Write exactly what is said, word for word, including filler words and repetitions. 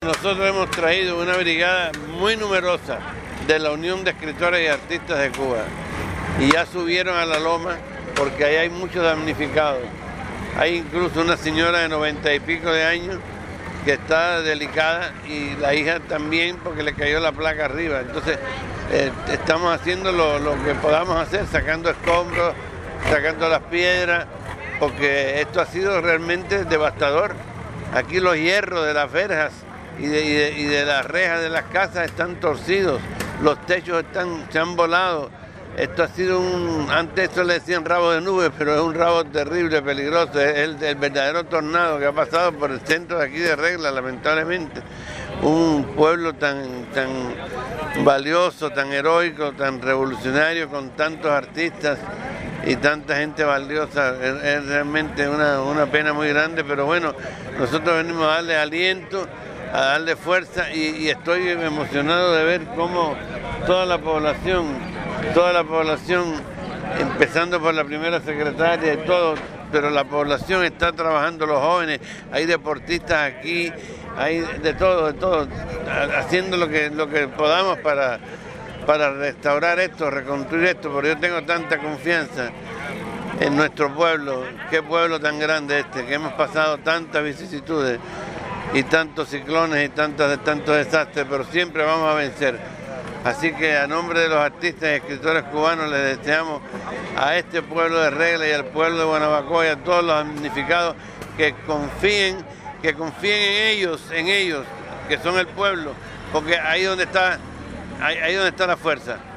Nosotros hemos traído una brigada muy numerosa de la Unión de Escritores y Artistas de Cuba y ya subieron a la loma porque ahí hay muchos damnificados. Hay incluso una señora de noventa y pico de años que está delicada y la hija también porque le cayó la placa arriba. Entonces eh, estamos haciendo lo, lo que podamos hacer, sacando escombros, sacando las piedras, porque esto ha sido realmente devastador. Aquí los hierros de las verjas y de, y de, y de las rejas de las casas están torcidos, los techos están, se han volado. Esto ha sido un, antes esto le decían rabo de nube, pero es un rabo terrible, peligroso, es el, el verdadero tornado que ha pasado por el centro de aquí de Regla, lamentablemente. Un pueblo tan, tan valioso, tan heroico, tan revolucionario, con tantos artistas y tanta gente valiosa, es, es realmente una, una pena muy grande, pero bueno, nosotros venimos a darle aliento, a darle fuerza y, y estoy emocionado de ver cómo toda la población, toda la población, empezando por la primera secretaria y todo, pero la población está trabajando, los jóvenes, hay deportistas aquí, hay de todo, de todo, haciendo lo que, lo que podamos para, para restaurar esto, reconstruir esto, porque yo tengo tanta confianza en nuestro pueblo, qué pueblo tan grande este, que hemos pasado tantas vicisitudes y tantos ciclones y tantos, tantos desastres, pero siempre vamos a vencer. Así que a nombre de los artistas y escritores cubanos les deseamos a este pueblo de Regla y al pueblo de Guanabacoa y a todos los damnificados que confíen, que confíen en ellos, en ellos, que son el pueblo, porque ahí donde está, ahí, ahí donde está la fuerza.